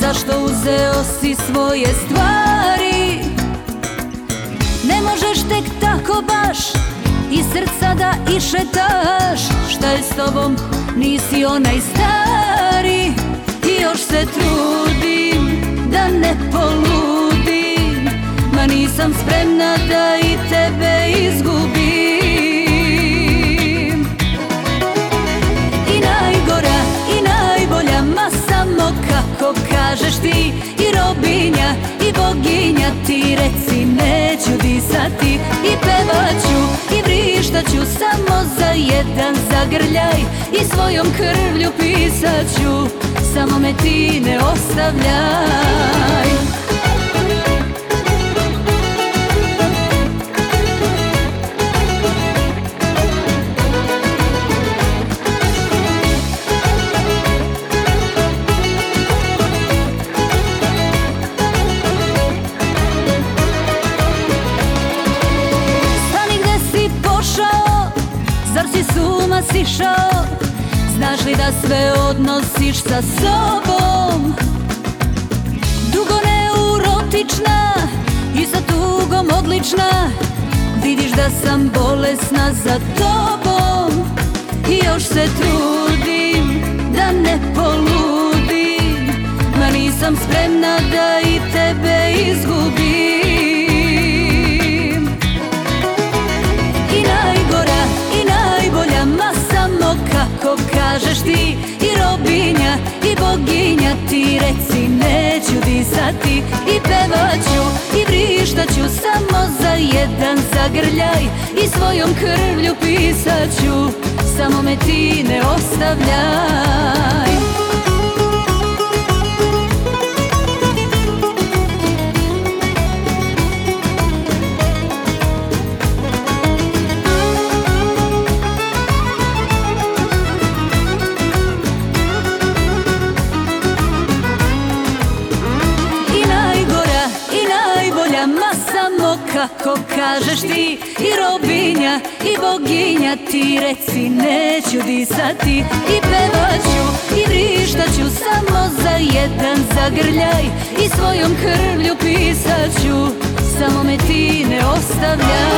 zašto uzeo si svoje stvari? Ne možeš tek tako baš iz srca da išetaš. Šta je s tobom, nisi onaj stari. I još se trudim da ne poludim, ma nisam spremna da i tebe izgubim. I najgora i najbolja, ma samo kako kažeš ti. I robinja i boginja, ti reci neću disati. I pevaću i vrištaću samo za jedan zagrljaj. I svojom krvlju pisaću, samo me ti ne ostavljaj. Zar si s uma sišao? Znaš li da sve odnosiš sa sobom? Dugo neurotična i sa tugom odlična. Vidiš da sam bolesna za tobom. I još se trudim da ne poludim, ma nisam spremna da i tebe izgubim. I najgora i najbolja, ma samo kako kažeš ti. I robinja i boginja, ti reci neću disati. I pevaću i vrištaću samo za jedan zagrljaj. I svojom krvlju pisaću, samo me ti ne ostavljaj. Ma samo kako kažeš ti. I robinja i boginja, ti reci neću disati. I pevaću i vrištaću samo za jedan zagrljaj. I svojom krvlju pisaću, samo me ti ne ostavljaj.